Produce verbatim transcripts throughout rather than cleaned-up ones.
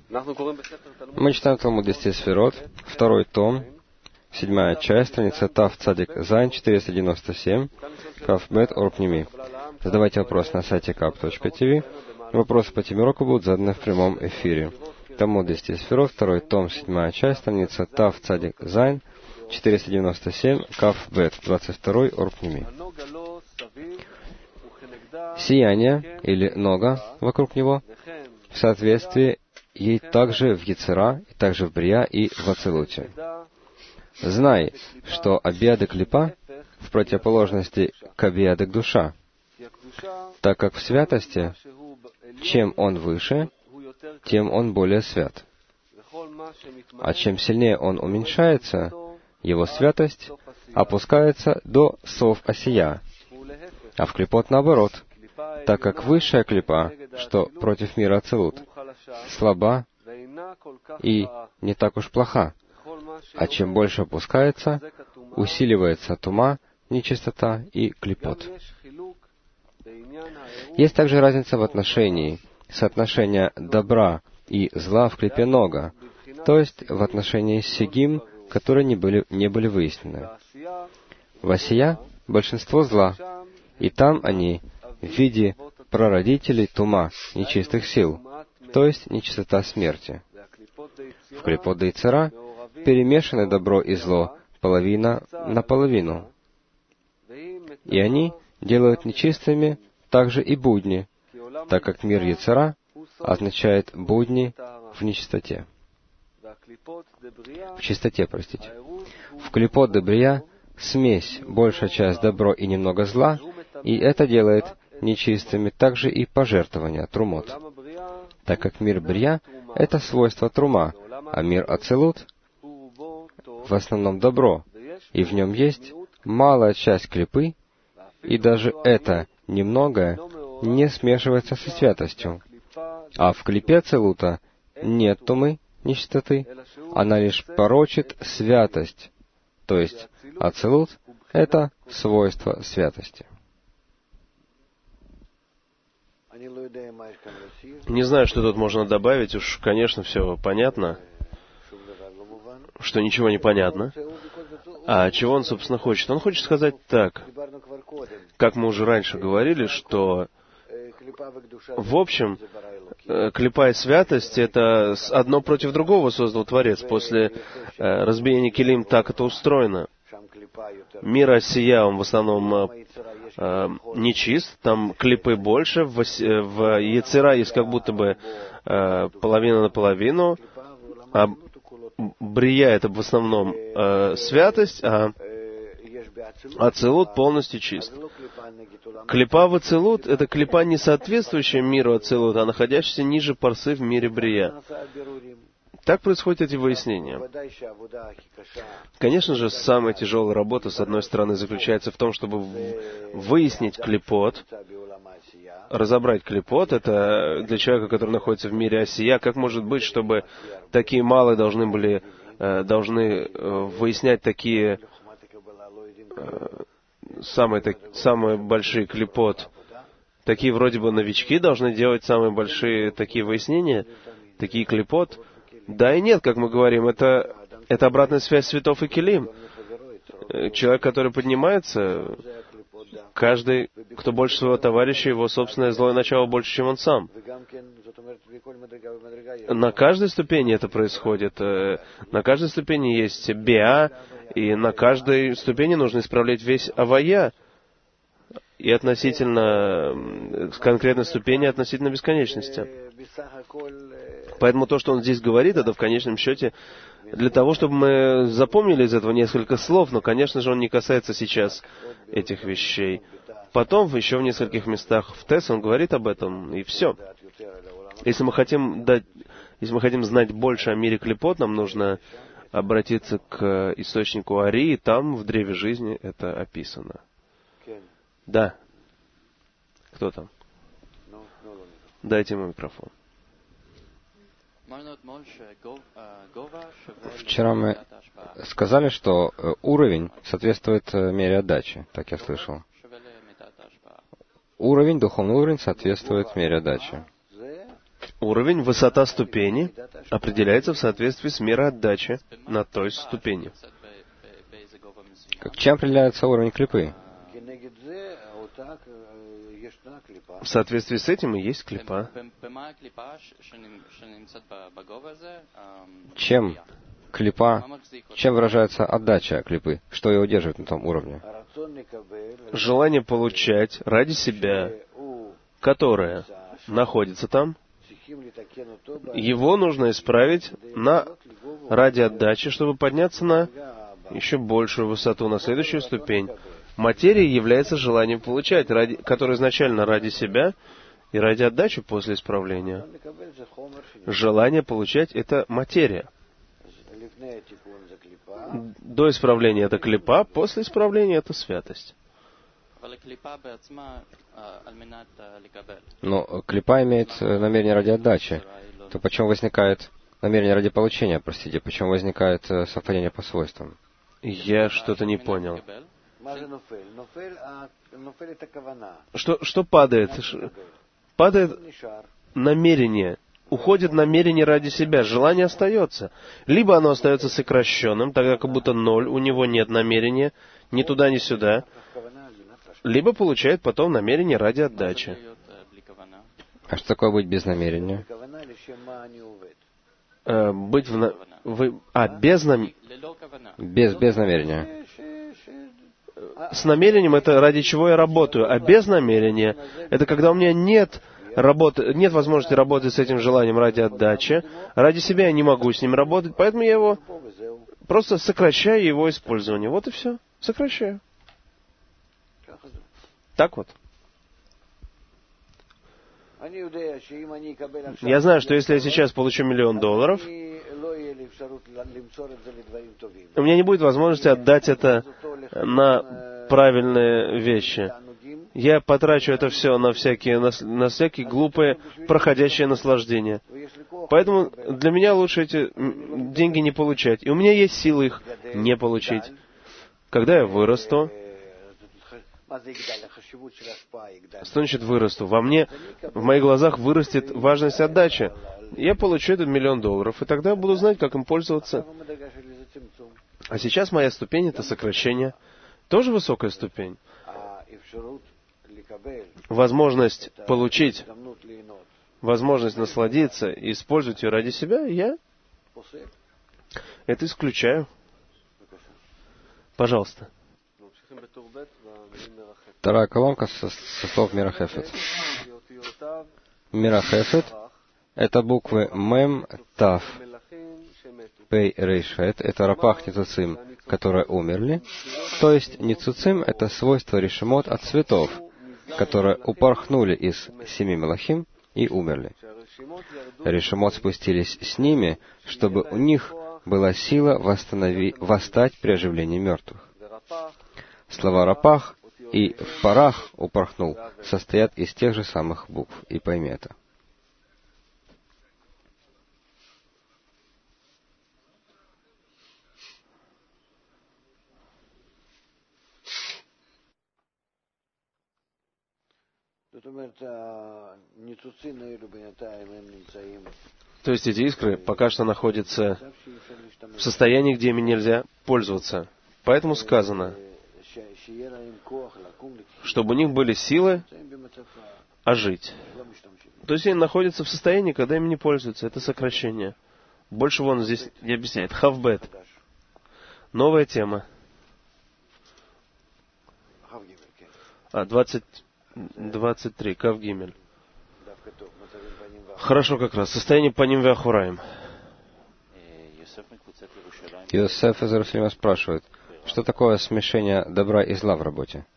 Мы читаем Талмуд десяти сферот, второй том, седьмая часть, страница Тав Цадик Зайн, четыреста девяносто семь, Кав Бет Орпними. Задавайте вопрос на сайте кап точка ти ви. Вопросы по теме урока будут заданы в прямом эфире. Талмуд десяти сферот, второй том, седьмая часть, страница Тав Цадик Зайн, четыреста девяносто семь, Кав Бет, двадцать второй Орпними. Сияние, или нога вокруг него, в соответствии ей также в Ецера, и также в Брия и в Ацилуте. Знай, что Абиадек Клипа в противоположности к Абиадек Душа, так как в святости, чем он выше, тем он более свят. А чем сильнее он уменьшается, его святость опускается до сов осия, а в клипот наоборот, так как высшая клипа, что против мира Ацилут, слаба и не так уж плоха, а чем больше опускается, усиливается тума, нечистота и клипот. Есть также разница в отношении соотношения добра и зла в клипе нога, то есть в отношении сигим, которые не были, не были выяснены. В осия большинство зла, и там они в виде прародителей тума, нечистых сил, то есть нечистота смерти. В клипот да Ецера перемешаны добро и зло половина на половину, и они делают нечистыми также и будни, так как мир Ецера означает будни в нечистоте. В чистоте, простите. В клипот да Брия смесь, большая часть добро и немного зла, и это делает нечистыми также и пожертвования, трумот. Так как мир Брия — это свойство трума, а мир Ацилут — в основном добро, и в нем есть малая часть клипы, и даже это немногое не смешивается со святостью. А в клипе Ацилута нет тумы, нечистоты, она лишь порочит святость, то есть Ацилут — это свойство святости. Не знаю, что тут можно добавить, уж, конечно, все понятно, что ничего не понятно. А чего он, собственно, хочет? Он хочет сказать так, как мы уже раньше говорили, что, в общем, клипа и святость — это одно против другого создал Творец. После разбиения Келим так это устроено. Мир осия, он в основном э, нечист, там клипы больше, в, в Ецера есть как будто бы э, половина на половину, а Брия — это в основном э, святость, а Ацилут полностью чист. Клипа в Ацилут — это клипа, не соответствующая миру Ацилут, а находящаяся ниже парсы в мире Брия. Так происходят эти выяснения. Конечно же, самая тяжелая работа, с одной стороны, заключается в том, чтобы выяснить клипот, разобрать клипот. Это для человека, который находится в мире осия. Как может быть, чтобы такие малые должны были, должны выяснять такие самые, так, самые большие клипот? Такие вроде бы новички должны делать самые большие такие выяснения, такие клипот. Да и нет, как мы говорим, это, это обратная связь светов и келим. Человек, который поднимается, каждый, кто больше своего товарища, его собственное злое начало больше, чем он сам. На каждой ступени это происходит. На каждой ступени есть биа, и на каждой ступени нужно исправлять весь авая. И относительно конкретной ступени, относительно бесконечности. Поэтому то, что он здесь говорит, это в конечном счете для того, чтобы мы запомнили из этого несколько слов, но, конечно же, он не касается сейчас этих вещей. Потом, еще в нескольких местах в Тес он говорит об этом, и все. Если мы хотим дать, если мы хотим знать больше о мире клипот, нам нужно обратиться к источнику Арии, там, в Древе жизни, это описано. Да. Кто там? Дайте ему микрофон. Вчера мы сказали, что уровень соответствует мере отдачи, так я слышал. Уровень, духовный уровень соответствует мере отдачи. Уровень, высота ступени определяется в соответствии с мироотдачей на той ступени. Чем определяется уровень клипы? В соответствии с этим и есть клипа. Чем клипа, чем выражается отдача клипы? Что ее удерживает на том уровне? Желание получать ради себя, которое находится там, его нужно исправить на, ради отдачи, чтобы подняться на еще большую высоту, на следующую ступень. Материя является желанием получать, ради, которое изначально ради себя и ради отдачи после исправления. Желание получать — это материя. До исправления это клипа, после исправления это святость. Но клипа имеет намерение ради отдачи. То почему возникает намерение ради получения, простите, почему возникает совпадение по свойствам? Я что-то не понял. Что, что падает? Падает намерение. Уходит намерение ради себя. Желание остается. Либо оно остается сокращенным, тогда как будто ноль, у него нет намерения, ни туда, ни сюда. Либо получает потом намерение ради отдачи. А что такое быть без намерения? Э, быть в... На... Вы... А, без нам... Без, без намерения. С намерением это ради чего я работаю, а без намерения это когда у меня нет работы, нет возможности работать с этим желанием ради отдачи. Ради себя я не могу с ним работать, поэтому я его просто сокращаю его использование. Вот и все. Сокращаю. Так вот. Я знаю, что если я сейчас получу миллион долларов, у меня не будет возможности отдать это на правильные вещи. Я потрачу это все на всякие, на, на всякие глупые, проходящие наслаждения. Поэтому для меня лучше эти деньги не получать. И у меня есть силы их не получить. Когда я вырасту, что значит вырасту? Во мне, в моих глазах вырастет важность отдачи. Я получу этот миллион долларов, и тогда я буду знать, как им пользоваться. А сейчас моя ступень — это сокращение. Тоже высокая ступень. Возможность получить, возможность насладиться и использовать ее ради себя, я это исключаю. Пожалуйста. Вторая колонка со, со слов Мирахефет. Мирахефет — это буквы Мем, Тав, Пей, Рейш, Хет. Это Рапах Ницуцим, которые умерли. То есть Ницуцим — это свойство решемот от цветов, которые упорхнули из семи мелахим и умерли. Решемот спустились с ними, чтобы у них была сила восстанови, восстать при оживлении мертвых. Слова «рапах» и «в парах» упорхнул состоят из тех же самых букв. И пойми это. То есть эти искры пока что находятся в состоянии, где ими нельзя пользоваться. Поэтому сказано, чтобы у них были силы ожить. То есть они находятся в состоянии, когда ими не пользуются. Это сокращение. Больше вон здесь не объясняет. Хавбет. Новая тема. А, двадцать, двадцать три. Кавгимель. Хорошо как раз. Состояние Паним Веахураим. Йосеф из Иерусалима спрашивает, что такое смешение добра и зла в работе?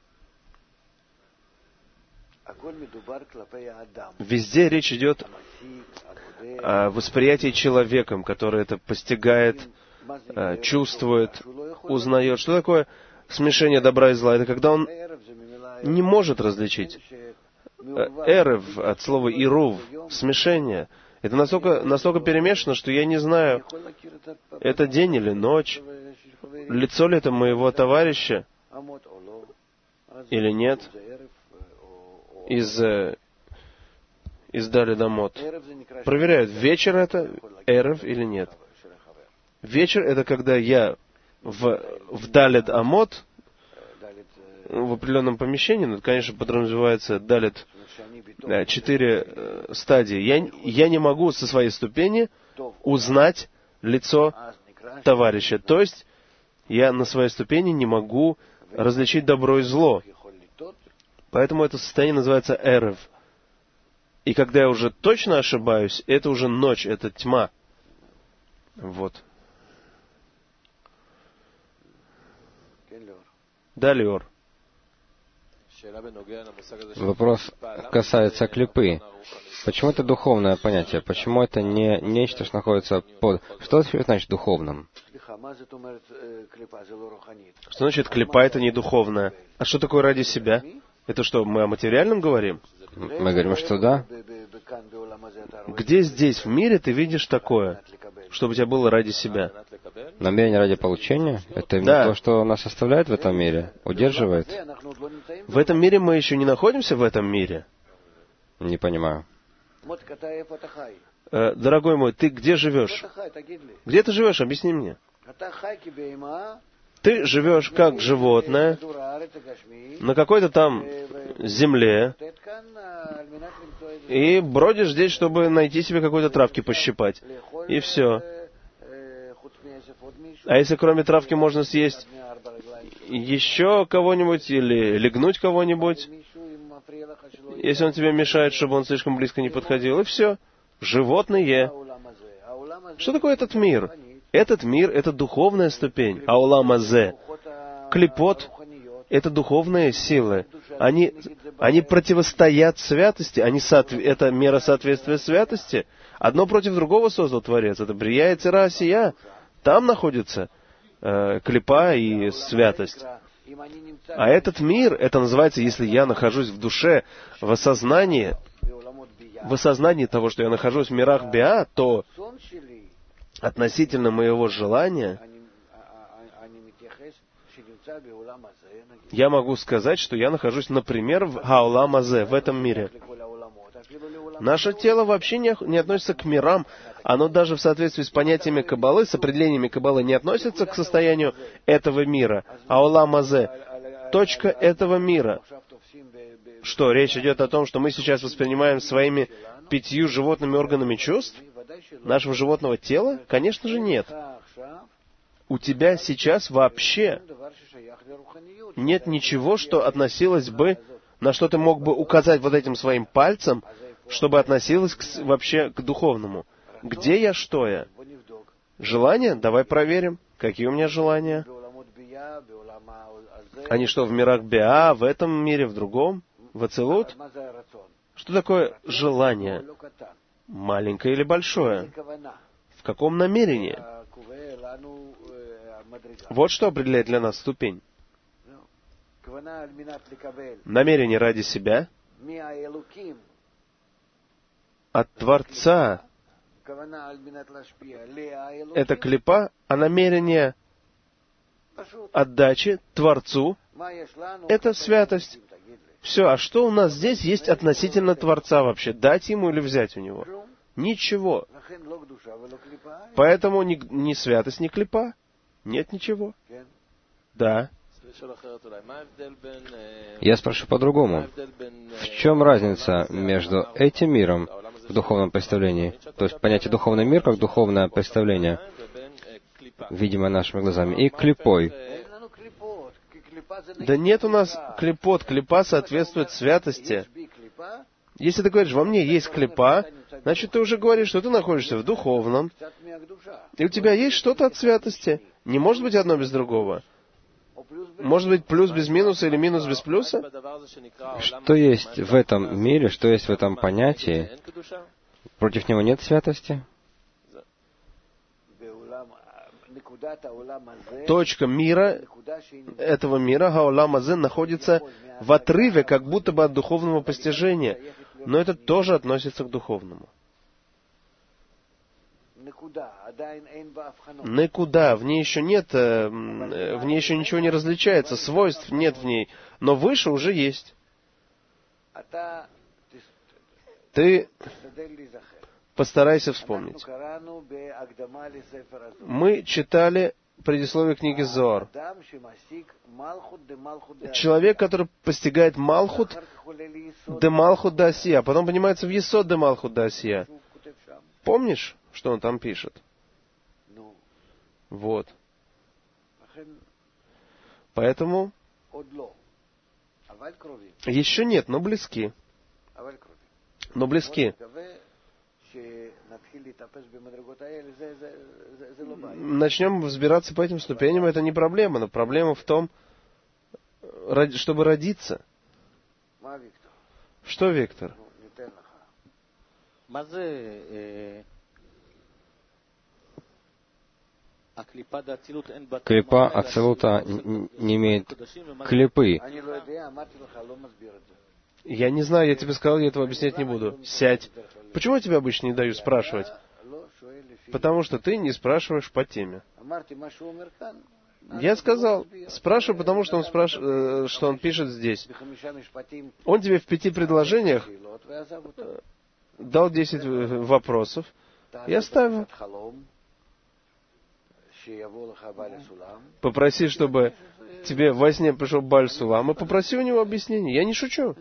Везде речь идет о восприятии человеком, который это постигает, чувствует, узнает. Что такое смешение добра и зла? Это когда он не может различить. Эрев от слова ирув, смешение. Это настолько, настолько перемешано, что я не знаю, это день или ночь, лицо ли это моего товарища или нет. Из, из Дали Дамот. Проверяют, вечер это эрев или нет? Вечер — это когда я в, в Далет Амот, в определенном помещении, ну, конечно, подразумевается Далет, четыре стадии. Я, я не могу со своей ступени узнать лицо товарища. То есть, я на своей ступени не могу различить добро и зло. Поэтому это состояние называется эрев. И когда я уже точно ошибаюсь, это уже ночь, это тьма. Вот. Да, Леор. Вопрос касается клипы. Почему это духовное понятие? Почему это не нечто, что находится под... Что значит духовным? Что значит клипа — это не духовное? А что такое ради себя? Это что, мы о материальном говорим? Мы говорим, что да. Где здесь, в мире, ты видишь такое, чтобы у тебя было ради себя? Намерение ради получения — это именно Да. то, что нас оставляет в этом мире, удерживает. В этом мире мы еще не находимся в этом мире. Не понимаю. Э, дорогой мой, ты где живешь? Где ты живешь? Объясни мне. Ты живешь как животное на какой-то там земле и бродишь здесь, чтобы найти себе какой-то травки пощипать. И все. А если кроме травки можно съесть еще кого-нибудь или легнуть кого-нибудь, если он тебе мешает, чтобы он слишком близко не подходил, и все. Животные. Что такое этот мир? Этот мир — это духовная ступень. Аулам азе. Клипот — это духовные силы. Они, они противостоят святости. Они соотв... Это мера соответствия святости. Одно против другого создал Творец. Это Брия и Цира Асия. Там находится э, клипа и святость. А этот мир, это называется, если я нахожусь в душе, в осознании, в осознании того, что я нахожусь в мирах Биа, то относительно моего желания я могу сказать, что я нахожусь, например, в Хаулам Азе, в этом мире. Наше тело вообще не, не относится к мирам, оно даже в соответствии с понятиями Каббалы, с определениями Каббалы, не относится к состоянию этого мира. Аулам Азе, точка этого мира. Что, речь идет о том, что мы сейчас воспринимаем своими пятью животными органами чувств? Нашего животного тела? Конечно же нет. У тебя сейчас вообще нет ничего, что относилось бы, на что ты мог бы указать вот этим своим пальцем, чтобы относилось к, вообще к духовному. Где я, что я? Желания? Давай проверим. Какие у меня желания? Они что, в мирах Биа, в этом мире, в другом? В Ацилут? Что такое желание? Маленькое или большое? В каком намерении? Вот что определяет для нас ступень. Намерение ради себя от Творца. Это клипа, а намерение отдачи Творцу — это святость. Все, а что у нас здесь есть относительно Творца вообще? Дать ему или взять у него? Ничего. Поэтому ни, ни святость, ни клипа. Нет ничего. Да. Я спрошу по-другому. В чем разница между этим миром в духовном представлении, то есть понятие духовный мир как духовное представление, видимое нашими глазами, и клипой? Да нет у нас клипот. Клипа соответствует святости. Если ты говоришь, во мне есть клипа, значит, ты уже говоришь, что ты находишься в духовном, и у тебя есть что-то от святости. Не может быть одно без другого. Может быть, плюс без минуса или минус без плюса? Что есть в этом мире, что есть в этом понятии? Против него нет святости? Точка мира, этого мира, Хаулам Азе, находится в отрыве, как будто бы от духовного постижения. Но это тоже относится к духовному. Никуда. В ней еще нет, в ней еще ничего не различается, свойств нет в ней, но выше уже есть. Ты Постарайся вспомнить. Мы читали предисловие книги Зоар. Человек, который постигает Малхут де Малхут да Асия, а потом поднимается в Есод де Малхут да Асия. Помнишь, что он там пишет? Вот. Поэтому еще нет, но близки. Но близки. Начнем взбираться по этим ступеням, это не проблема, но проблема в том, чтобы родиться. Что, Виктор? Клипа Ацилута не имеет клипы. Я не знаю, я тебе сказал, я этого объяснять не буду. Сядь. Почему я тебе обычно не даю спрашивать? Потому что ты не спрашиваешь по теме. Я сказал, спрашивай, потому что он, спраш... что он пишет здесь. Он тебе в пяти предложениях дал десять вопросов и оставил. Попроси, чтобы тебе во сне пришел Бааль Сулам, и попроси у него объяснение. Я не шучу.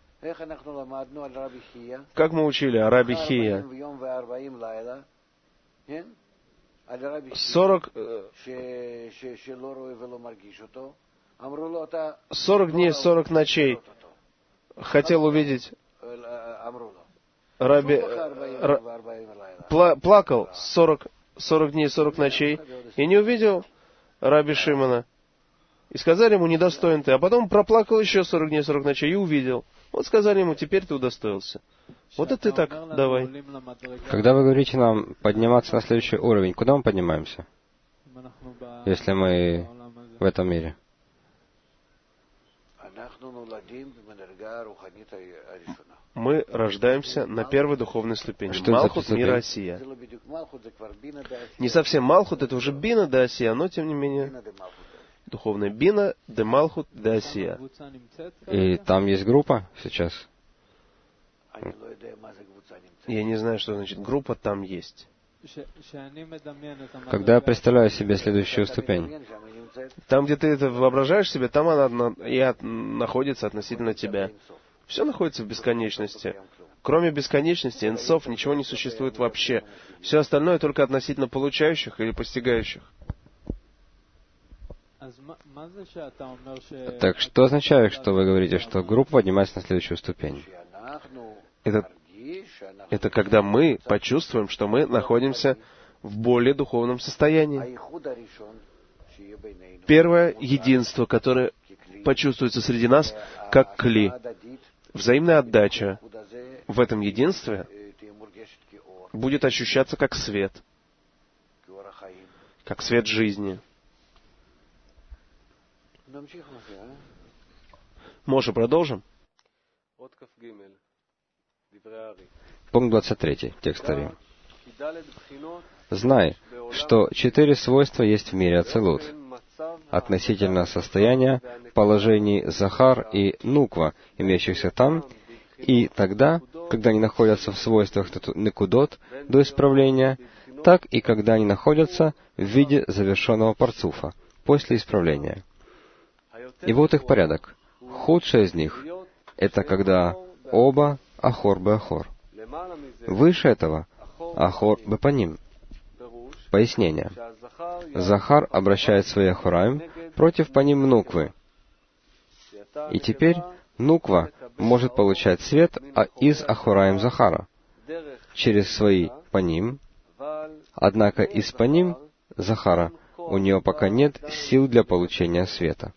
Как мы учили о Раби Хия? Сорок, сорок дней, сорок ночей хотел увидеть Раби... Пла, плакал сорок, сорок дней, сорок ночей и не увидел Раби Шимона. И сказали ему, недостоин ты. А потом проплакал еще сорок дней, сорок ночей и увидел. Вот сказали ему, теперь ты удостоился. Вот это ты так, давай. Когда вы говорите нам подниматься на следующий уровень, куда мы поднимаемся? Если мы в этом мире. Мы рождаемся на первой духовной ступени. Что Малхут мира Асия. Не совсем Малхут, это уже Бина да Асия, но тем не менее духовная Бина де Малхут да Асия. И там есть группа сейчас? Я не знаю, что значит группа там есть. Когда я представляю себе следующую ступень, там, где ты это воображаешь себе, там она и находится относительно тебя. Все находится в бесконечности. Кроме бесконечности, энсов, ничего не существует вообще. Все остальное только относительно получающих или постигающих. Так что означает, что вы говорите, что группа поднимается на следующую ступень? Это, это когда мы почувствуем, что мы находимся в более духовном состоянии. Первое единство, которое почувствуется среди нас, как кли. Взаимная отдача в этом единстве будет ощущаться как свет, как свет жизни. Моше, продолжим? Пункт двадцать три. Текст Ари. Знай, что четыре свойства есть в мире Ацилут относительно состояния, положений Захар и Нуква, имеющихся там, и тогда, когда они находятся в свойствах Некудот до исправления, так и когда они находятся в виде завершенного парцуфа после исправления. И вот их порядок. Худшее из них — это когда оба Ахор бе Ахор. Выше этого Ахор бе Паним. Пояснение. Захар обращает свои Ахораим против Паним Нуквы. И теперь Нуква может получать свет из Ахораим Захара через свои Паним, однако из Паним Захара у нее пока нет сил для получения света.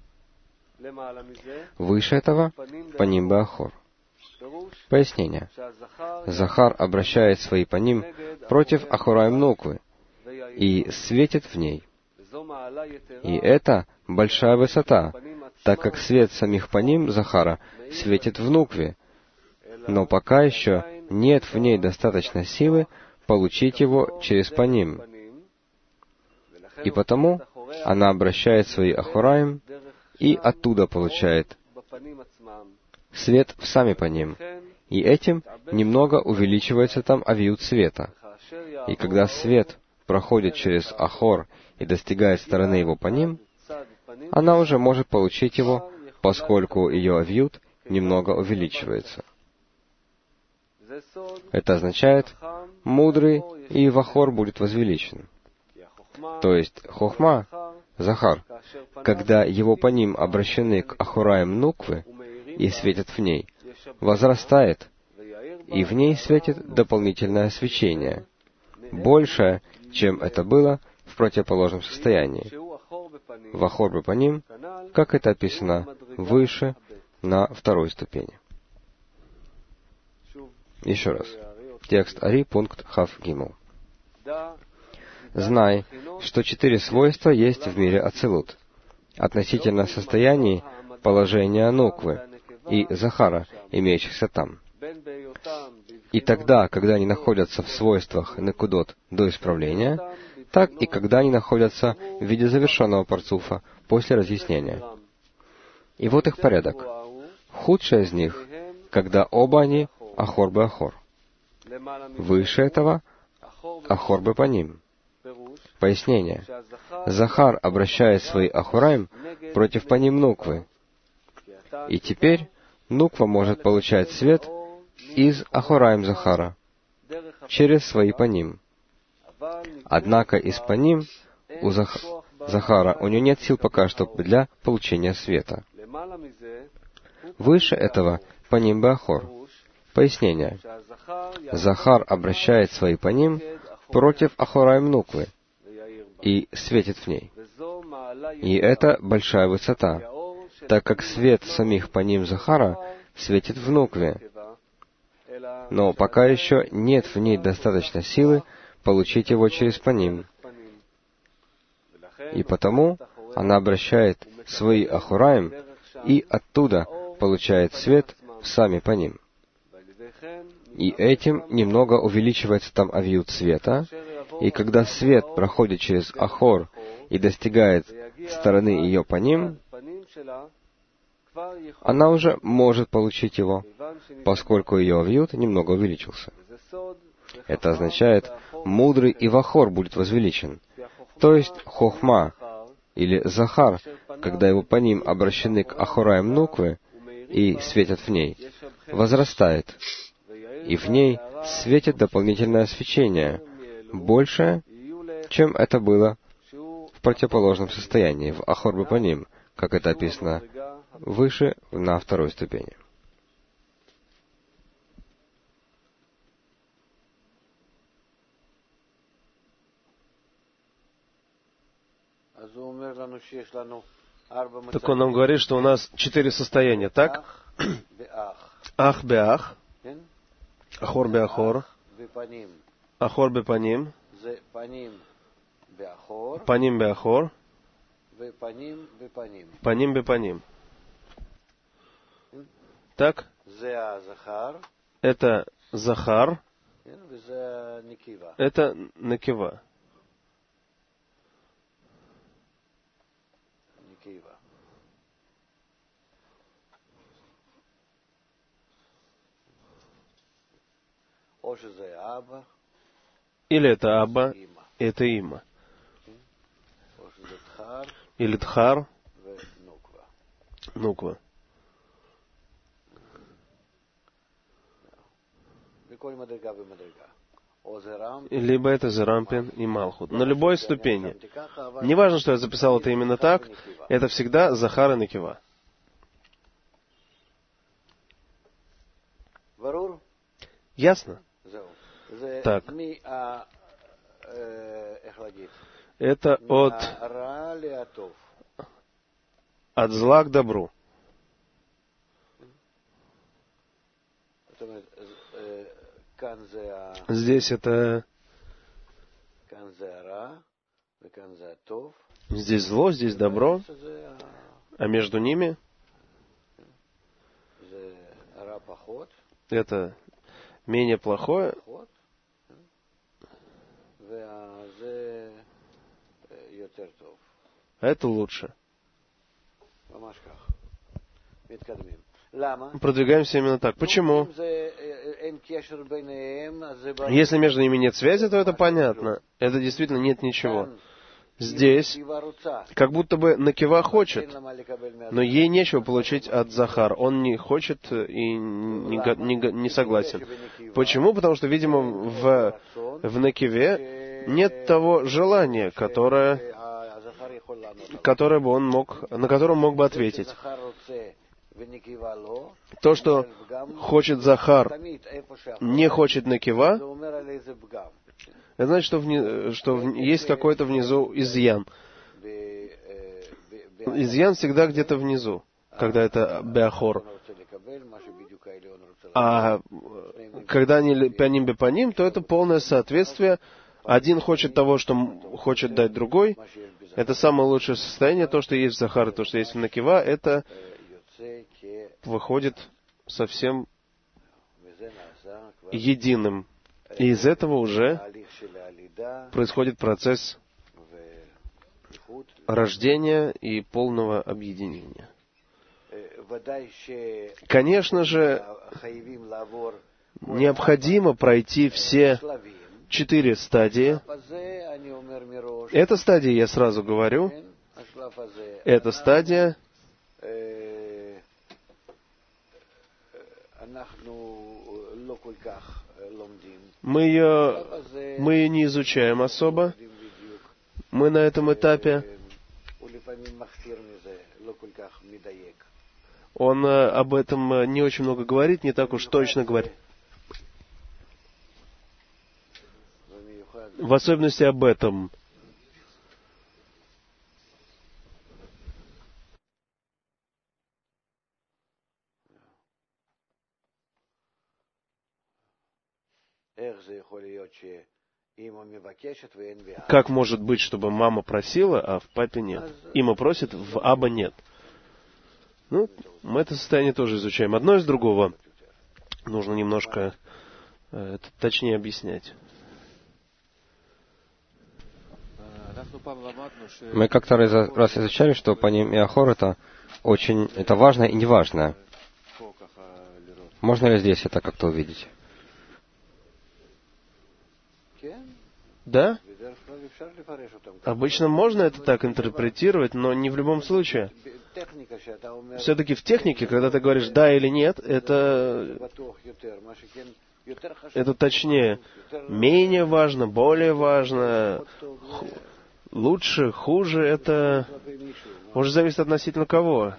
Выше этого Паним бе Ахор. Пояснение. Захар обращает свои Паним против Ахораим Нуквы и светит в ней. И это большая высота, так как свет самих Паним Захара светит в Нукве, но пока еще нет в ней достаточно силы получить его через Паним. И потому она обращает свои Ахораим и оттуда получает свет в сами Паним. И этим немного увеличивается там авиут света. И когда свет проходит через Ахор и достигает стороны его паним, она уже может получить его, поскольку ее авиут немного увеличивается. Это означает, мудрый и Вахор будет возвеличен. То есть Хохма, Захар, когда его паним обращены к Ахураям Нуквы и светят в ней, возрастает, и в ней светит дополнительное свечение, большее, чем это было в противоположном состоянии. Вахор Бепаним, как это описано выше, на второй ступени. Еще раз. Текст Ари, пункт Хав Гимл. Знай, что четыре свойства есть в мире Ацилут, относительно состояний положения Нуквы и Захара, имеющихся там. И тогда, когда они находятся в свойствах Некудот до исправления, так и когда они находятся в виде завершенного парцуфа после разъяснения. И вот их порядок. Худшее из них, когда оба они Ахор бе Ахор. Выше этого Ахор бе Паним. Пояснение. Захар обращает свои Ахураим против Паним Нуквы. И теперь Нуква может получать свет из Ахураим Захара через свои Паним. Однако из Паним у Зах... Захара у него нет сил пока что для получения света. Выше этого Паним бе Ахор. Пояснение. Захар обращает свои Паним против Ахураим Нуквы и светит в ней. И это большая высота, так как свет самих Паним Захара светит в Нукве, но пока еще нет в ней достаточно силы получить его через Паним. И потому она обращает свои Ахураим и оттуда получает свет в сами Паним. И этим немного увеличивается там авиут света, и когда свет проходит через Ахор и достигает стороны ее Паним, она уже может получить его, поскольку ее авиут немного увеличился. Это означает, мудрый и Вахор будет возвеличен, то есть Хохма, или Захар, когда его Паним обращены к Ахураям Нуквы и светят в ней, возрастает, и в ней светит дополнительное свечение, большее, чем это было в противоположном состоянии, в Ахор бе Паним, как это описано выше, на второй ступени. Так он нам говорит, что у нас четыре состояния, так? Ах бе ах, Ахор бе Ахор, Ахор бе Паним, Паним бе Ахор, Паним бе Паним. Так? Это Захар, это Некива. Или это Аба, это Има. Или Тхар, Нуква. Либо это Зерампин и Малхут. На любой ступени. Не важно, что я записал это именно так, это всегда Захар и Некива. Ясно? Так. Это от, от зла к добру. Здесь это... Здесь зло, здесь добро, а между ними это менее плохое, а это лучше. продвигаемся именно так. Почему? Если между ними нет связи, то это понятно. Это действительно нет ничего. Здесь как будто бы Накива хочет, но ей нечего получить от Захар. Он не хочет и не, не, не согласен. Почему? Потому что, видимо, в, в Накиве нет того желания, которое, которое бы он мог, на которое он мог бы ответить. То, что хочет Захар, не хочет Накива, это значит, что, вни, что в, есть какой-то внизу изъян. Изъян всегда где-то внизу, когда это беахор. А когда они пяним бепаним, то это полное соответствие. Один хочет того, что хочет дать другой. Это самое лучшее состояние. То, что есть в Захар, и то, что есть в Накива, это выходит совсем единым. И из этого уже происходит процесс рождения и полного объединения. Конечно же, необходимо пройти все четыре стадии. Эта стадия, я сразу говорю, эта стадия Мы ее, мы ее не изучаем особо. Мы на этом этапе. Он об этом не очень много говорит, не так уж точно говорит. В особенности об этом. Как может быть, чтобы мама просила, а в папе нет? Има просит, в аба нет. Ну, мы это состояние тоже изучаем. Одно из другого нужно немножко э, это точнее объяснять. Мы как-то раз изучали, что паним и ахор это очень, это важно и неважно. Можно ли здесь это как-то увидеть? Да? Обычно можно это так интерпретировать, но не в любом случае. Все-таки в технике, когда ты говоришь «да» или «нет», это, это точнее. Менее важно, более важно, лучше, хуже, это может зависеть относительно кого.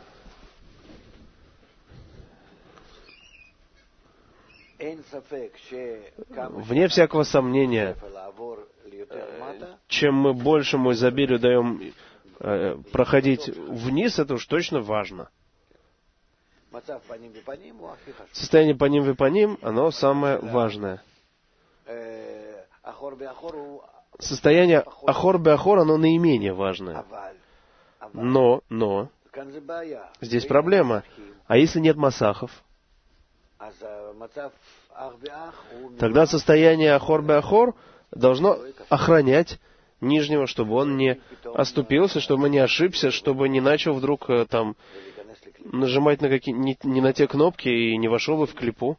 Вне всякого сомнения, чем мы большему изобилию даем э, проходить вниз, это уж точно важно. Состояние паним випаним, оно самое важное. Состояние ахор-бе-ахор, оно наименее важное. Но, но, здесь проблема. А если нет масахов? Тогда состояние ахор-бе-ахор должно охранять нижнего, чтобы он не оступился, чтобы не ошибся, чтобы не начал вдруг там нажимать на какие, не, не на те кнопки и не вошел бы в клипу.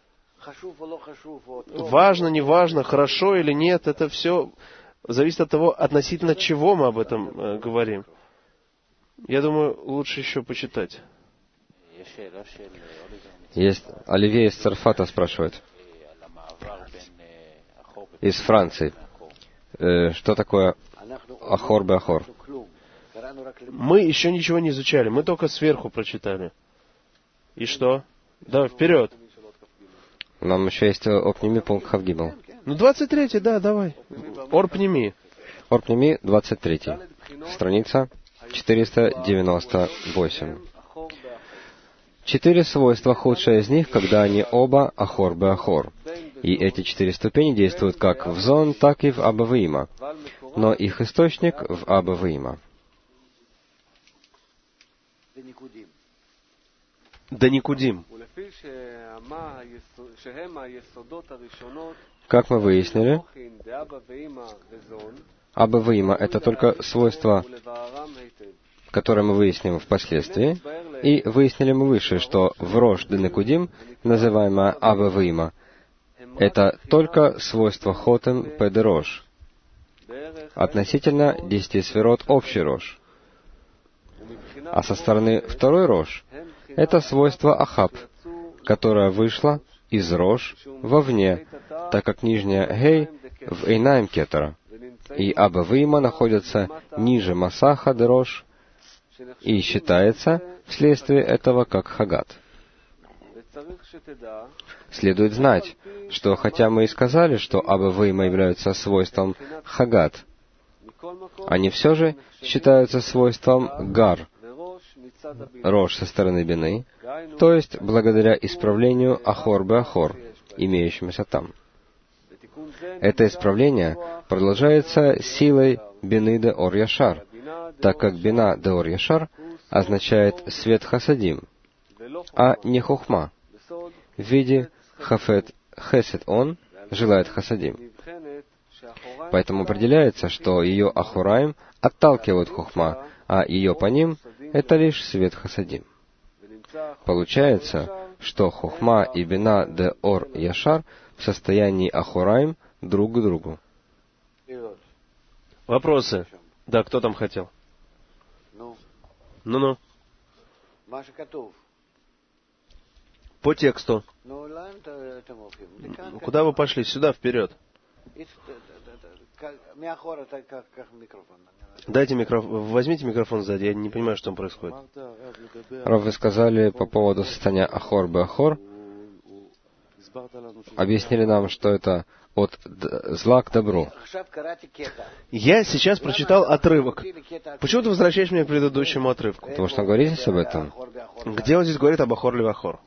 Важно, не важно, хорошо или нет, это все зависит от того, относительно чего мы об этом э, говорим. Я думаю, лучше еще почитать. Есть, Оливье из Царфата спрашивает. Из Франции. Э, что такое ахор-бе-ахор? Мы еще ничего не изучали, мы только сверху прочитали. И что? Да, вперед. Нам еще есть Орпними Пункт Хавгибл. Ну, двадцать третий, да, давай. Орпними. Орпними, двадцать третий. Страница четыреста девяносто восемь. Четыре свойства, худшее из них, когда они оба ахор-бе-ахор. И эти четыре ступени действуют как в зон, так и в аба-виима. Но их источник в аба-виима. Да никудим. Как мы выяснили, аба-виима — это только свойство которое мы выясним впоследствии, и выяснили мы выше, что в Рош де Некудим, называемое Аба Вима, это только свойство Хотем Педе Рош, относительно десяти сферот общий Рош. А со стороны второй Рош это свойство Ахаб, которое вышло из Рош вовне, так как нижняя Гей в Эйнаем Кетера, и Аба Вима находится ниже Масаха де Рош и считается вследствие этого как Хагат. Следует знать, что хотя мы и сказали, что Аба Вима являются свойством Хагат, они все же считаются свойством Гар, Рош со стороны Бины, то есть благодаря исправлению Ахор бе Ахор, имеющемуся там. Это исправление продолжается силой Бины де Ор Яшар, так как Бина де Ор Яшар означает свет Хасадим, а не Хохма, в виде Хафет Хесед Он желает Хасадим. Поэтому определяется, что ее Ахураим отталкивают Хохма, а ее по ним — это лишь свет Хасадим. Получается, что Хохма и Бина де Ор Яшар в состоянии Ахураим друг к другу. Вопросы? Да, кто там хотел? Ну-ну. По тексту. Куда вы пошли? Сюда, вперед. Дайте микрофон. Возьмите микрофон сзади. Я не понимаю, что там происходит. Рав, вы сказали по поводу состояния Ахор бе Ахор. Объяснили нам, что это от зла к добру. Я сейчас прочитал отрывок. Почему ты возвращаешь меня к предыдущему отрывку? Потому что говорите здесь об этом. Где он здесь говорит об Ахор ле Ахор?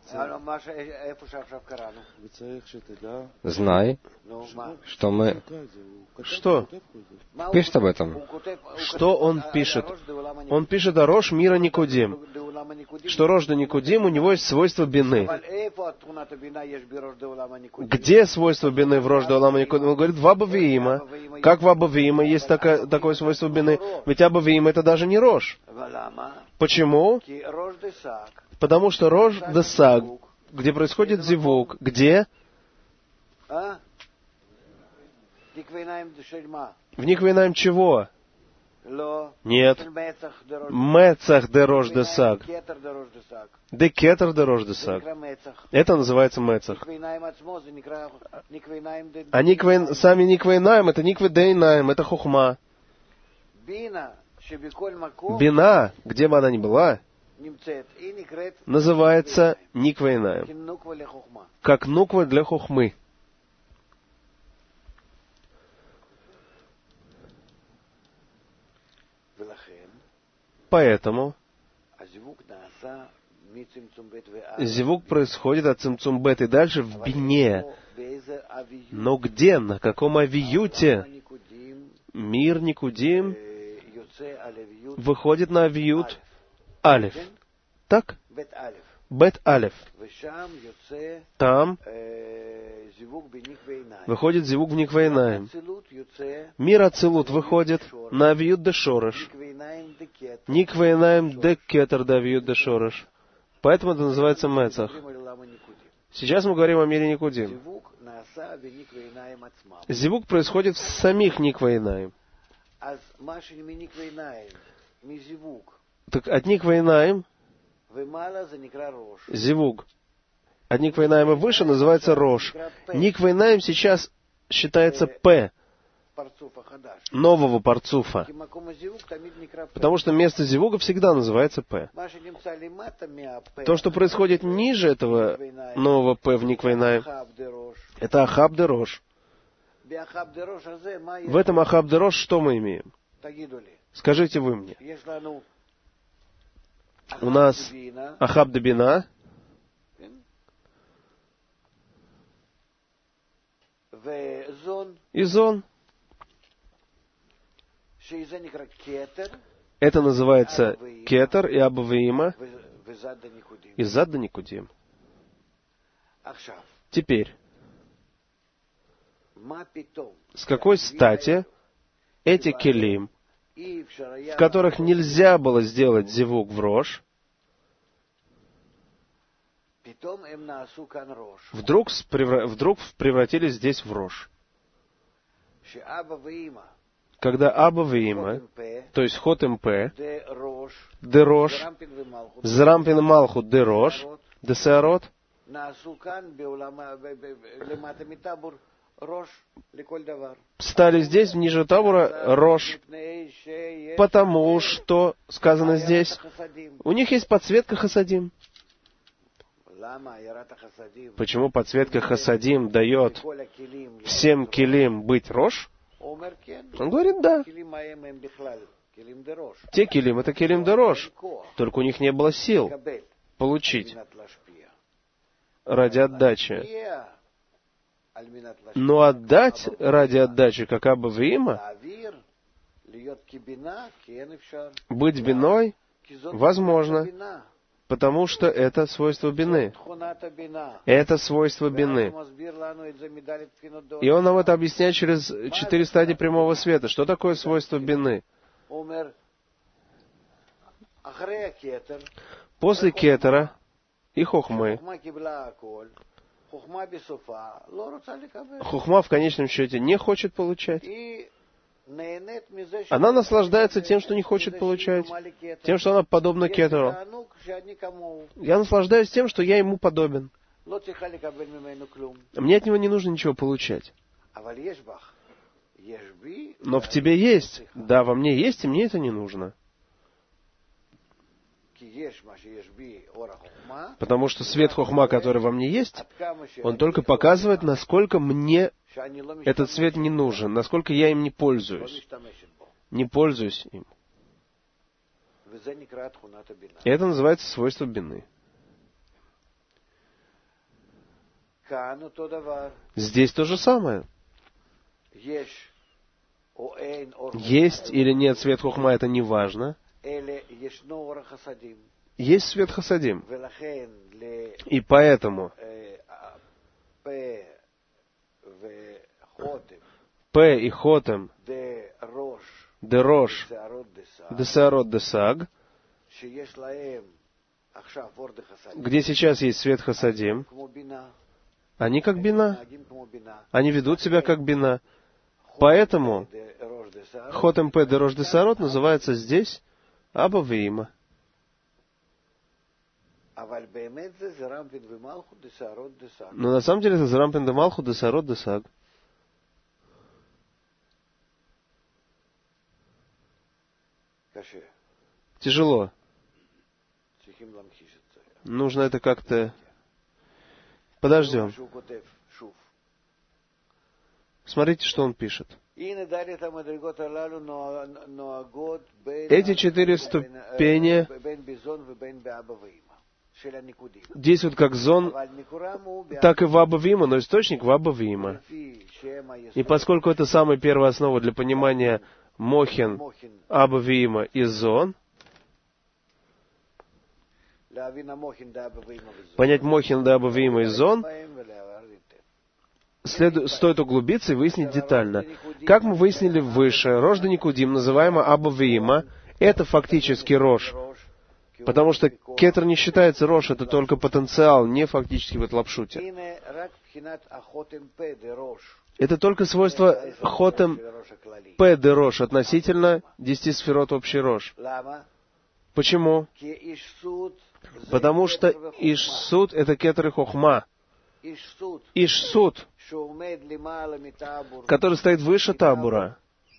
Знай, что мы... Что? Пишет об этом. Что он пишет? Он пишет о Рош мира Никудим. Что Рош де Никудим, у него есть свойство бины. Где свойство бины в Рош де Олама Никудим? Он говорит, в Аба Виима. Как в Аба Виима есть такое, такое свойство бины? Ведь Аба Виима это даже не Рош. Почему? Потому что Рош де Саг, где происходит зивук, где? В Никвейнаим чего? Нет. Мецах де Рош де Саг. Де Кетер де Рош де Саг. Это называется Мецах. А Никвей, сами Никвейнаим, это Никвей Дейнаим, это Хохма. Бина, где бы она ни была, называется Никвейнаим, как нуква для Хохмы. Поэтому зивук происходит от цимцум-бет и дальше в бине. Но где, на каком авиюте мир Никудим выходит на авиют алиф? Так? Бет алиф. Там выходит зивук в Никвейнаим. Мир Ацилут выходит на авиют де Шореш. Никвейнаим де Кетер де авиют де Шореш. Поэтому это называется Мецах. Сейчас мы говорим о мире Никудим. Зивук происходит в самих Никвейнаим. Так от Никвейнаим зивук. От Никвейнаима выше называется Рош. Никвейнаим сейчас считается П, нового парцуфа. Потому что место зивуга всегда называется П. То, что происходит ниже этого нового П в Никвейнаим, это Ахаб де Рош. В этом Ахаб де Рош что мы имеем? Скажите вы мне. У нас Ахаб де Бина, и зон. Это называется Кетер и Аба Виима и Задда Никудим. Теперь, с какой стати эти келим, в которых нельзя было сделать зивук в рош, вдруг, превра... вдруг превратились здесь в рош. Когда Аба и Има, то есть Хотем П, де рош, Зрампин Малхут де рош, де Сеарот, стали здесь, ниже табура, рош, потому что, сказано здесь, у них есть подсветка хасадим. Почему подсветка хасадим дает всем килим быть рош? Он говорит, да. Те килим — это килим де рош, только у них не было сил получить ради отдачи. Но отдать ради отдачи, как Аба и Има, быть биной, возможно, потому что это свойство бины. Это свойство бины. И он нам это объясняет через четыре стадии прямого света. Что такое свойство бины? После кетера и хохмы, хохма в конечном счете не хочет получать. Она наслаждается тем, что не хочет получать, тем, что она подобна кетеру. Я наслаждаюсь тем, что я ему подобен. Мне от него не нужно ничего получать. Но в тебе есть. Да, во мне есть, и мне это не нужно. Потому что свет хохма, который во мне есть, он только показывает, насколько мне этот свет не нужен, насколько я им не пользуюсь. Не пользуюсь им. И это называется свойство бины. Здесь то же самое. Есть или нет свет хохма, это не важно. Есть свет хасадим. И поэтому П и Хотем, де рош, де сеарот, де саг, где сейчас есть свет хасадим, они как бина. Они ведут себя как бина. Поэтому Хотем П, де рош, де сеарот называется здесь Аба и Има. Но на самом деле это Зрампин де Малхут де Сеарот де Саг. Тяжело. Нужно это как-то... Подождем. Смотрите, что он пишет. Эти четыре ступени действуют как зон, так и в Аба и Има, но источник в Аба и Има. И поскольку это самая первая основа для понимания Мохин, Аба и Има и зон, понять Мохин, да, Аба и Има и зон, След... стоит углубиться и выяснить детально. Как мы выяснили выше, Рош де Никудим, называемый Аба и Има, это фактически Рош. Потому что кетер не считается Рош, это только потенциал, не фактически в Этлапшуте. Это только свойство Хотем П де Рош относительно десяти сферот общий Рош. Почему? Потому что Ишсуд — это кетер и хохма. Ишсуд, который стоит выше табура.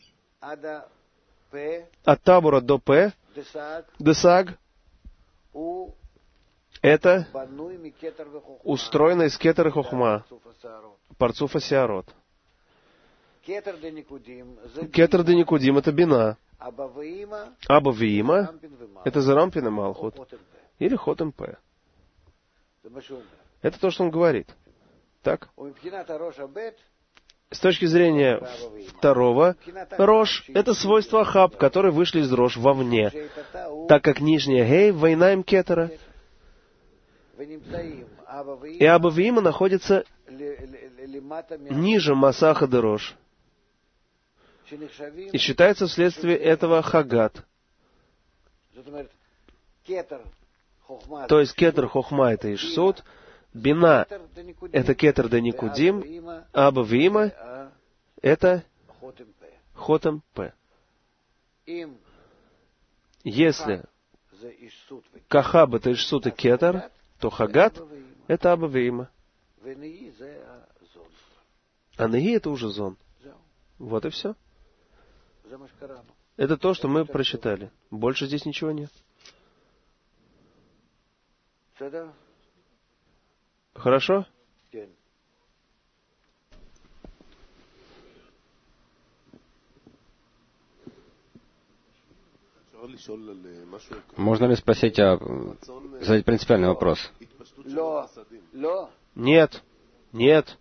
От табура до П, Десаг, это устроено из кетер и хохма, парцуфа сеарот. Кетер де Никудим — это бина. Аба и Има — это Зрампин и Малхут. Или Хотем П. Это то, что он говорит. Так? С точки зрения второго, Рош — это свойство Ахаб, которые вышли из Рош вовне, так как нижняя Гей война им кетера. И Аба и Има находится ниже Масаха де Рош. и считается вследствие этого хагат. То есть кетер хохма — это ишсут, бина — это кетер де никудим, аба вима — это хотем п. Если кахаб — это ишсут и кетер, то хагат — это аба вима. А неги — это уже зон. Вот и все. Это то, что мы прочитали. Больше здесь ничего нет. Хорошо? Можно ли спросить, о... задать принципиальный вопрос? Нет. Нет.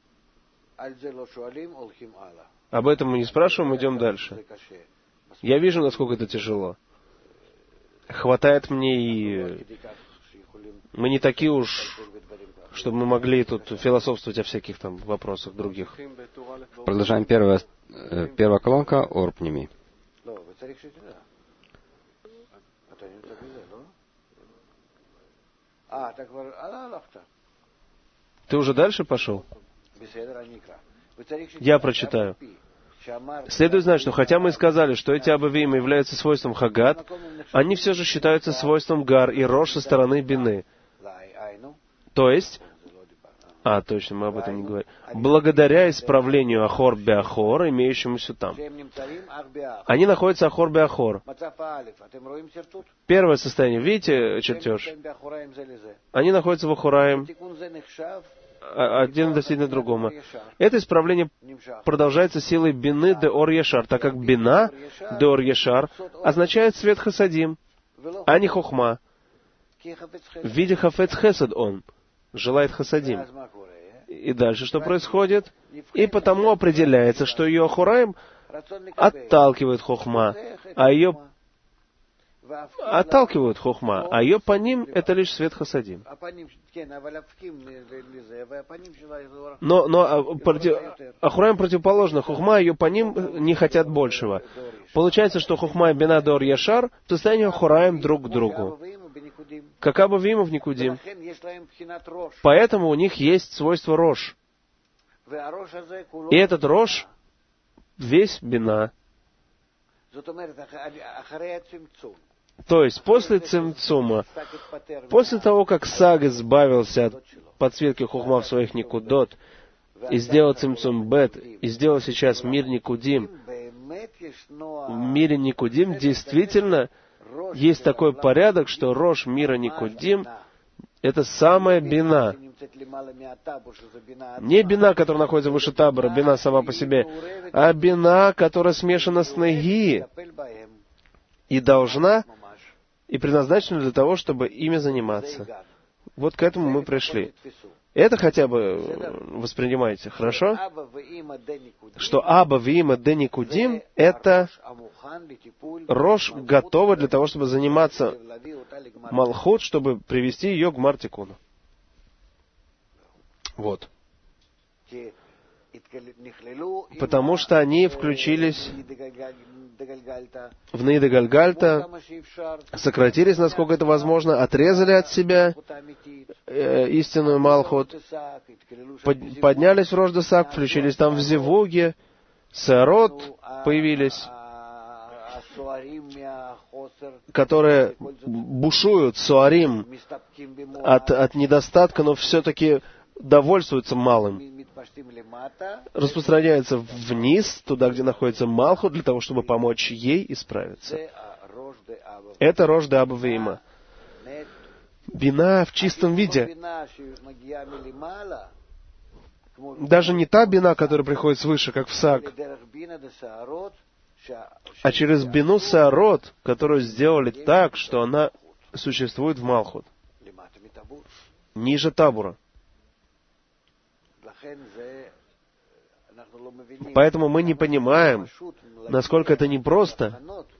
Об этом мы не спрашиваем, идем дальше. Я вижу, насколько это тяжело. Хватает мне и... Мы не такие уж, чтобы мы могли тут философствовать о всяких там вопросах других. Продолжаем. Первая, первая колонка, Орпними. Ты уже дальше пошел? Я прочитаю. Следует знать, что хотя мы и сказали, что эти абавиимы являются свойством хагат, они все же считаются свойством гар и рош со стороны бины. То есть, а, точно, мы об этом не говорим, благодаря исправлению ахор беахор, имеющемуся там. Они находятся ахор беахор. Первое состояние, видите чертеж? Они находятся в ахураем, один относительно другому. Это исправление продолжается силой бины де ор ешар, так как бина де ор ешар означает свет хасадим, а не хохма. В виде хафец хесад он желает хасадим. И дальше что происходит? И потому определяется, что ее ахураим отталкивает хохма, а ее отталкивают хохма, а ее по ним это лишь свет хасадим. Но, но против, ахураим противоположно. Хохма и ее по ним не хотят большего. Получается, что хохма и бина дор яшар в состоянии ахураим друг к другу. Как аба вима в никудим. Поэтому у них есть свойство рош. И этот рош весь бина. То есть после цимцума, после того, как Саг избавился от подсветки хухма в своих никудот, и сделал цимцум бет, и сделал сейчас мир никудим, в мире никудим действительно есть такой порядок, что рош мира никудим — это самая бина. Не бина, которая находится выше табора, бина сама по себе, а бина, которая смешана с неги и должна, и предназначена для того, чтобы ими заниматься. Вот к этому мы пришли. Это хотя бы воспринимаете, хорошо? Что Аба Виима де Никудим — это рош готова для того, чтобы заниматься Малхут, чтобы привести ее к Мартикуну. Вот. Потому что они включились в Наида Гальгальта, сократились, насколько это возможно, отрезали от себя э, истинную Малхут, под, поднялись в Рождесак, включились там в Зевуге, Сеарот появились, которые бушуют, Суарим, от, от недостатка, но все-таки довольствуются малым. Распространяется вниз, туда, где находится Малхут, для того, чтобы помочь ей исправиться. Это Рош де Аба Виима. Бина в чистом виде. Даже не та бина, которая приходит свыше, как в Саг, а через бину Саарот, которую сделали так, что она существует в Малхут. Ниже табура. Поэтому мы не понимаем, насколько это непросто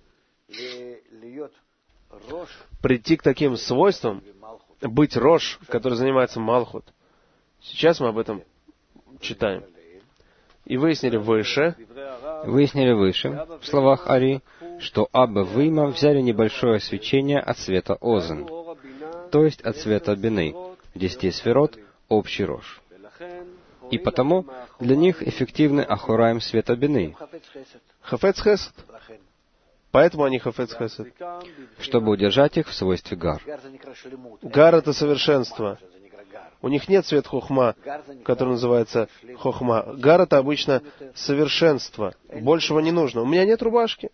прийти к таким свойствам, быть рош, который занимается Малхут. Сейчас мы об этом читаем. И выяснили выше, Выяснили выше, в словах Ари, что Абба Вима взяли небольшое свечение от света Озен, то есть от света Бины, в десяти сферот, общий Рош. И потому для них эффективны Ахураим света Бины. Хафец Хесед. Поэтому они Хафец Хесед. Чтобы удержать их в свойстве Гар. Гар — это совершенство. У них нет свет Хохма, который называется Хохма. Гар — это обычно совершенство. Большего не нужно. У меня нет рубашки.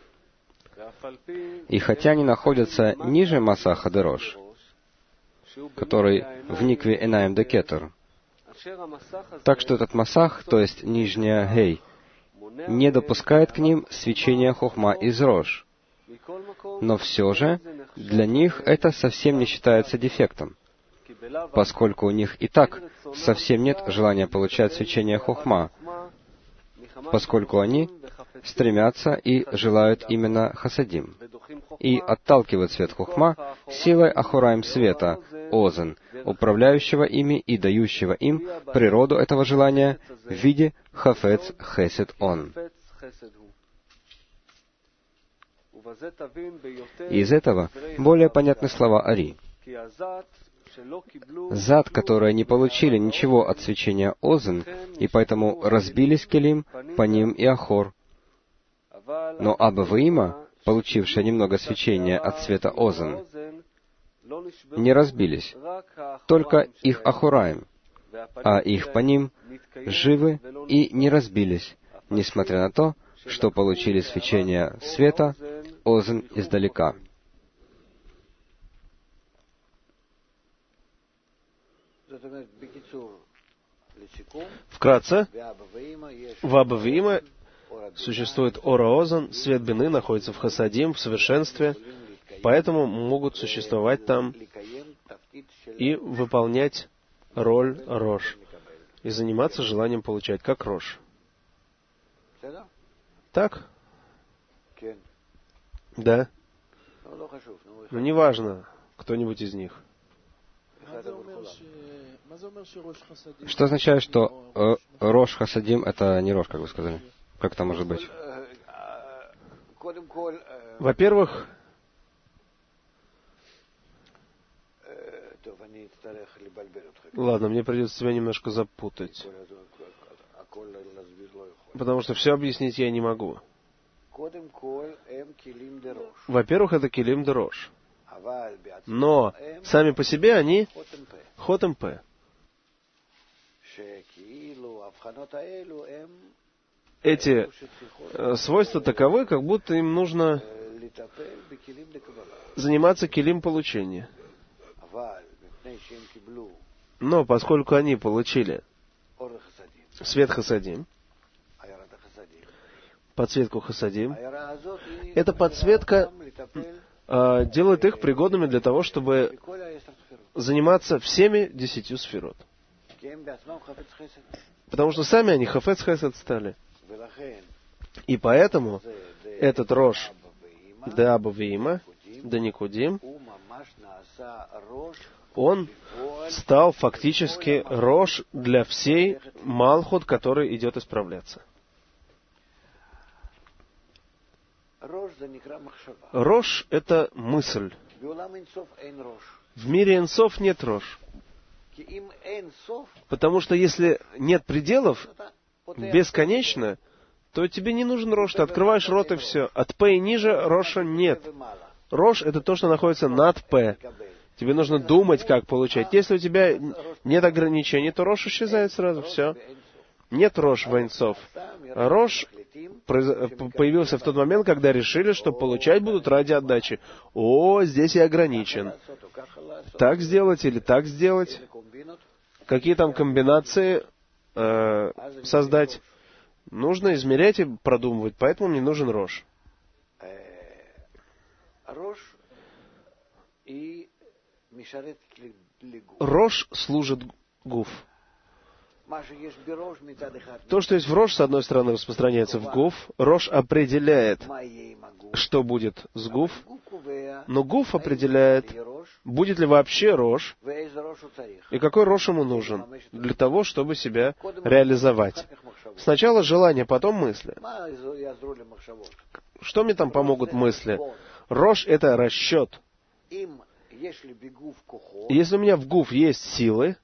И хотя они находятся ниже Масаха Дерош, который в Никве Энаим де Кетер, так что этот Масах, то есть нижняя Гей, не допускает к ним свечения Хохма из Рош. Но все же для них это совсем не считается дефектом, поскольку у них и так совсем нет желания получать свечение Хохма, поскольку они стремятся и желают именно Хасадим, и отталкивают свет Хохма силой Ахураим света, Озен, управляющего ими и дающего им природу этого желания в виде Хафец Хесед Он. Из этого более понятны слова Ари. Зад, которые не получили ничего от свечения Озен, и поэтому разбились Келим, Паним и Ахор. Но Абба Вима, получившие немного свечения от света Озен, не разбились, только их Ахураим, а их Паним живы и не разбились, несмотря на то, что получили свечение света Озен издалека. Вкратце, в Абба Вима существует Ора Озен, свет Бины находится в Хасадим, в совершенстве, поэтому могут существовать там и выполнять роль Рош, и заниматься желанием получать, как Рош. Так? Да. Ну, неважно, кто-нибудь из них. Что означает, что э, Рош Хасадим — это не Рош, как вы сказали? Как это может быть? Во-первых, ладно, мне придется тебя немножко запутать, потому что все объяснить я не могу. Во-первых, это Келим де Рош. Но сами по себе они Хотем П. Эти э, свойства таковы, как будто им нужно заниматься Келим получения. Но поскольку они получили свет Хасадим, подсветку Хасадим, эта подсветка э, делает их пригодными для того, чтобы заниматься всеми десятью сферот. Потому что сами они Хафец Хесед стали. И поэтому этот Рош де Абба Вима, де Никудим, он стал фактически Рош для всей Малхут, который идет исправляться. Рош — это мысль. В мире Энсов нет Рош. Потому что если нет пределов, бесконечно, то тебе не нужен Рош. Ты открываешь рот и все. От П и ниже Роша нет. Рош — это то, что находится над П. Тебе нужно думать, как получать. Если у тебя нет ограничений, то Рош исчезает сразу. Все. Нет Рош в Энсов. Рош появился в тот момент, когда решили, что получать будут ради отдачи. О, здесь я ограничен. Так сделать или так сделать? Какие там комбинации э, создать? Нужно измерять и продумывать, поэтому мне нужен Рош. Рош служит Гуф. То, что есть в Рош, с одной стороны, распространяется в Гуф. Рош определяет, что будет с Гуф, но Гуф определяет, будет ли вообще рош, и какой рош ему нужен для того, чтобы себя реализовать. Сначала желание, потом мысли. Что мне там помогут мысли? Рош — это расчет. Если у меня в гуф есть силы,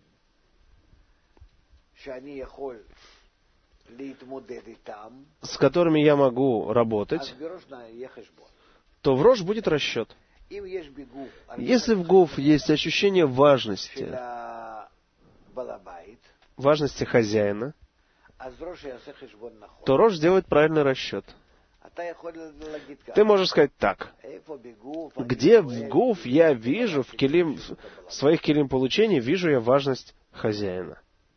с которыми я могу работать, то в рош будет расчет. Если в гуф есть ощущение важности, важности хозяина, то рош сделает правильный расчет. Ты можешь сказать так: где в гуф я вижу, в, килим, в своих килим получений, вижу я важность хозяина?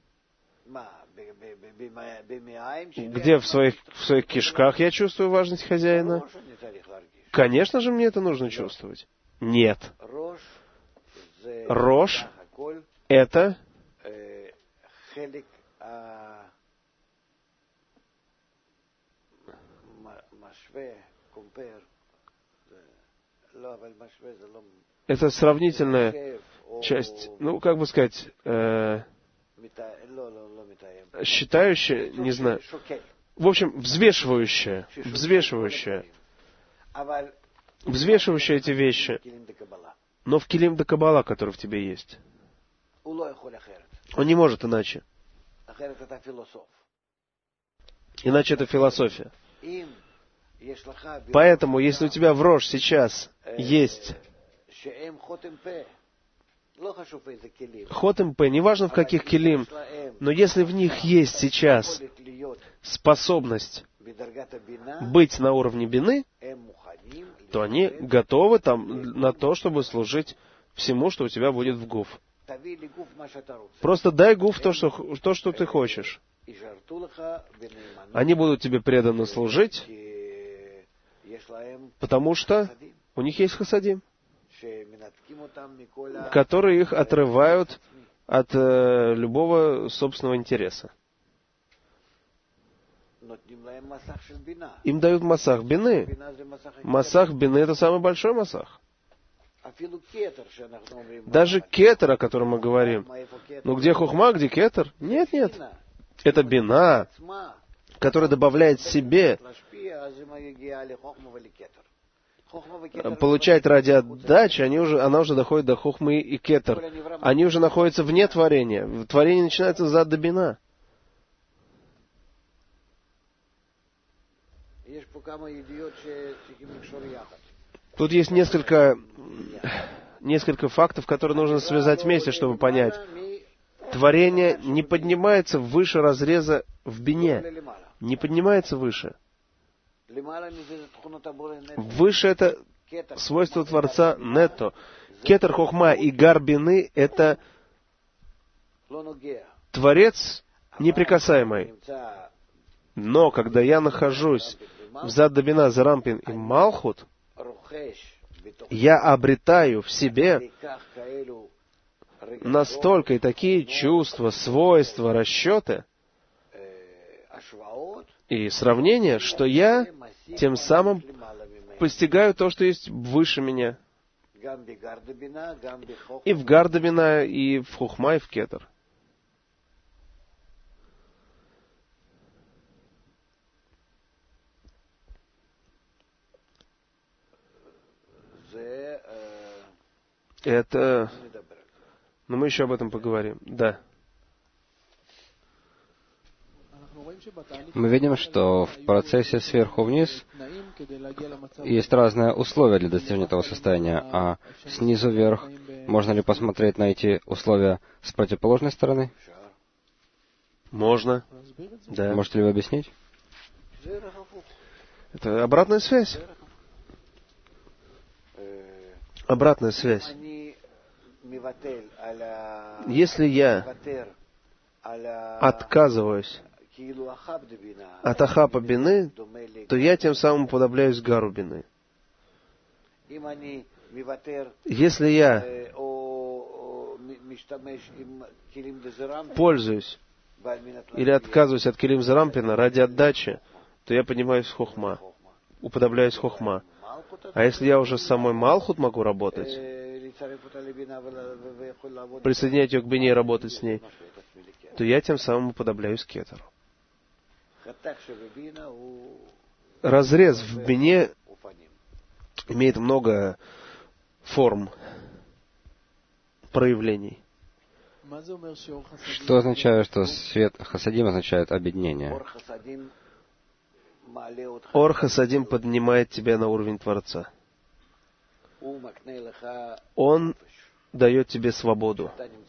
Где в своих, в своих кишках я чувствую важность хозяина? Конечно же, мне это нужно чувствовать. Нет. Рош — это это сравнительная часть, ну, как бы сказать, э, считающая, не знаю, в общем, взвешивающая, взвешивающая, взвешивающая эти вещи, но в килим де каббала, который в тебе есть. Он не может иначе. Иначе это философия. Поэтому, если у тебя в рош сейчас есть хотем пэ, неважно в каких килим, но если в них есть сейчас способность быть на уровне бины, то они готовы там на то, чтобы служить всему, что у тебя будет в гуф. Просто дай гуф то, что, то, что ты хочешь. Они будут тебе преданно служить, потому что у них есть хасадим, которые их отрывают от э, любого собственного интереса. Им дают масах бины. Масах бины — это самый большой масах. Даже кетер, о котором мы говорим. Ну где хухма, где кетер? Нет, нет. Это бина, которая добавляет себе, получать ради отдачи, они уже, она уже доходит до хухмы и кетер. Они уже находятся вне творения. Творение начинается за до бина. Тут есть несколько, несколько фактов, которые нужно связать вместе, чтобы понять. Творение не поднимается выше разреза в бине. Не поднимается выше. Выше это свойство Творца нетто. Кетер хохма и гар бины — это Творец неприкасаемый. Но когда я нахожусь в зад до бина, зарампин и малхут, я обретаю в себе настолько и такие чувства, свойства, расчеты и сравнения, что я тем самым постигаю то, что есть выше меня. И в гардабина, и в хухма, и в кетер. Это... Но мы еще об этом поговорим. Да. Мы видим, что в процессе сверху вниз есть разные условия для достижения этого состояния, а снизу вверх можно ли посмотреть на эти условия с противоположной стороны? Можно. Да. Можете ли вы объяснить? Это обратная связь. Обратная связь. Если я отказываюсь от ахапа бины, то я тем самым уподобляюсь гару бины. Если я пользуюсь или отказываюсь от килим зарампина ради отдачи, то я поднимаюсь в хохма, уподобляюсь хохма. А если я уже с самой малхут могу работать, присоединять ее к бине и работать с ней, то я тем самым уподобляюсь кетеру. Разрез в бине имеет много форм, проявлений. Что означает, что свет хасадим означает объединение? Ор хасадим поднимает тебя на уровень Творца. Он дает тебе свободу.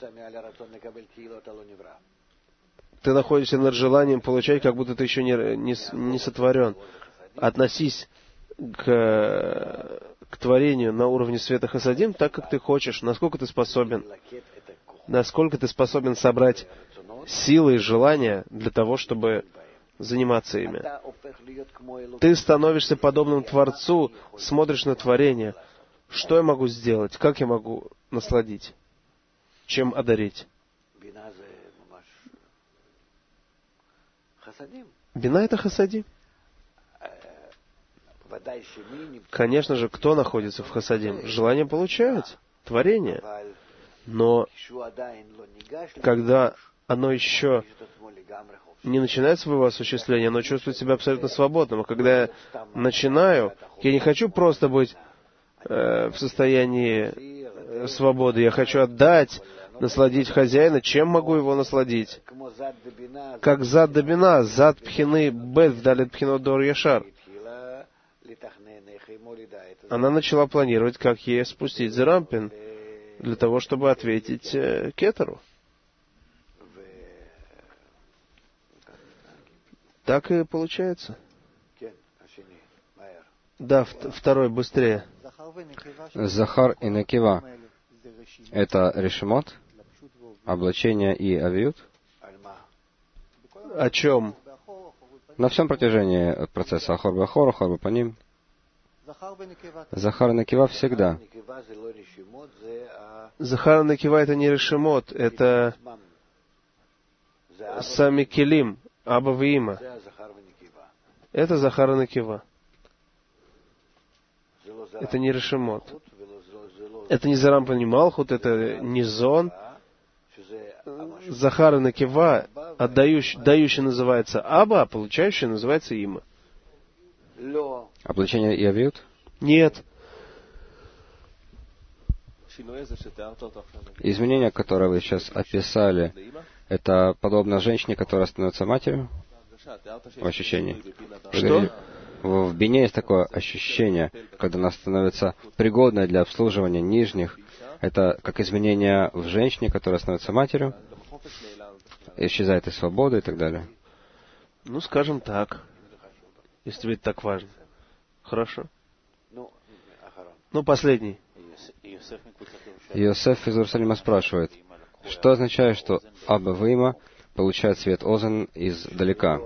Ты находишься над желанием получать, как будто ты еще не, не, не сотворен. Относись к, к творению на уровне света хасадим так, как ты хочешь, насколько ты способен. Насколько ты способен собрать силы и желания для того, чтобы заниматься ими. Ты становишься подобным Творцу, смотришь на творение. Что я могу сделать? Как я могу насладить? Чем одарить? Бина — это хасадим. Конечно же, кто находится в хасадим? Желание получать, творение. Но когда оно еще не начинает своего осуществления, оно чувствует себя абсолютно свободным. А когда я начинаю, я не хочу просто быть э, в состоянии свободы. Я хочу отдать, насладить хозяина. Чем могу его насладить? Как зад да бина, зад пхины бет вдалит пхинот дор яшар. Она начала планировать, как ей спустить зерампин, для того, чтобы ответить э, кетеру. Так и получается. Да, второй, быстрее. Захар и Некива — это решемот, облачение и авиют? О чем? На всем протяжении процесса Ахор Бахор, Ахор Бапаним. Захар и Некива всегда. Захар и Некива — это не решемот, это сами келим, Аба Виима. Это Захар и Некива. Это не решемот. Это не Зарампа, не Малхут, это не Зон. Захар и Некива, отдающий, дающий называется Аба, а получающий называется Има. Облачение и авиют? Нет. Изменения, которые вы сейчас описали, это подобно женщине, которая становится матерью? В ощущении? Что? В бине есть такое ощущение, когда она становится пригодной для обслуживания нижних. Это как изменение в женщине, которая становится матерью, исчезает из свободы и так далее. Ну, скажем так. Если тебе это так важно. Хорошо. Ну, последний. Йосеф из Иерусалима спрашивает, что означает, что Аба Виима получает свет Озен издалека?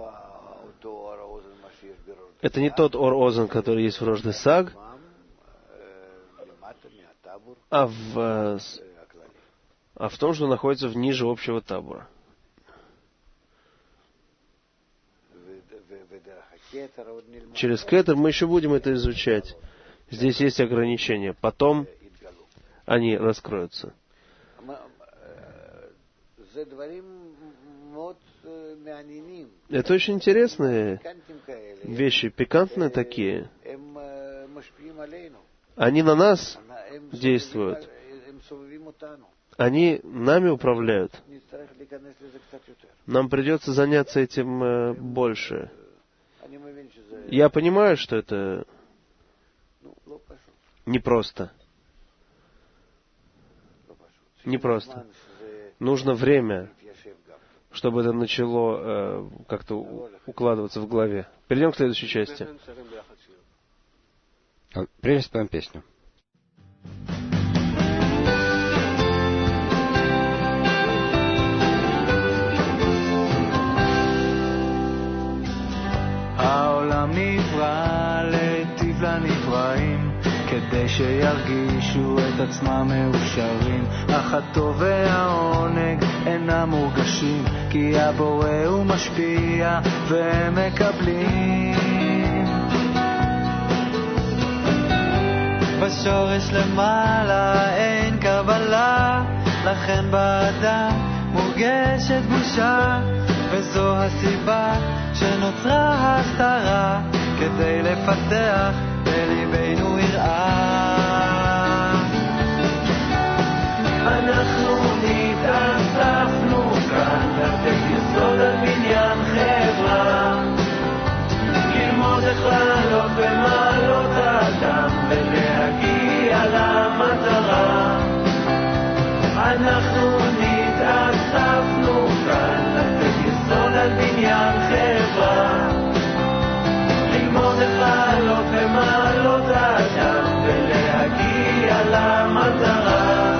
Это не тот Ор-Озен, который есть в Рождесаг, а в, а в том, что находится в ниже общего табора. Через кетер мы еще будем это изучать. Здесь есть ограничения. Потом они раскроются. Это очень интересные вещи, пикантные такие. Они на нас действуют. Они нами управляют. Нам придется заняться этим э, больше. Я понимаю, что это непросто. Непросто. Нужно время, чтобы это начало э, как-то укладываться в голове. Перейдем к следующей части. Прежде споем песню. העולם נברא להיטיב לנבראים כדי שירגישו את עצמם מאושרים אך הטוב והעונג אינם מורגשים כי הבורא הוא משפיע והם מקבלים בשורש למעלה אין קבלה, לכן באדם מורגשת בושה, וזו הסיבה שנוצרה הסתרה, כדי לפתח בליבנו יראה. אנחנו נתאספנו כאן לתת יסוד על בניין חברה, ללמוד איך לעלות במעלות האדם ולהגיע למטרה. אנחנו נתאספנו כאן לתת יסוד על בניין חברה, ללמוד איך לעלות במעלות האדם ולהגיע למטרה.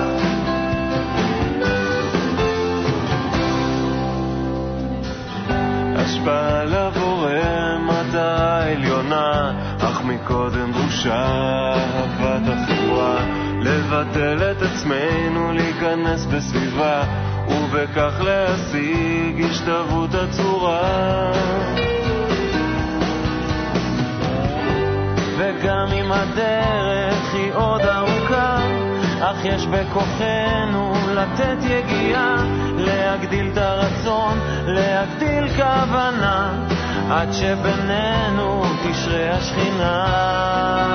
השפעה לבורא מטרה עליונה, אך מקודם דרושה אהבת החברה, לבטל את עצמנו, להיכנס בסביבה, ובכך להשיג השתוות הצורה. וגם אם הדרך היא עוד ארוכה, אך יש בכוחנו לתת יגיעה, להגדיל את הרצון, להגדיל כוונה, עד שבינינו תשרה השכינה.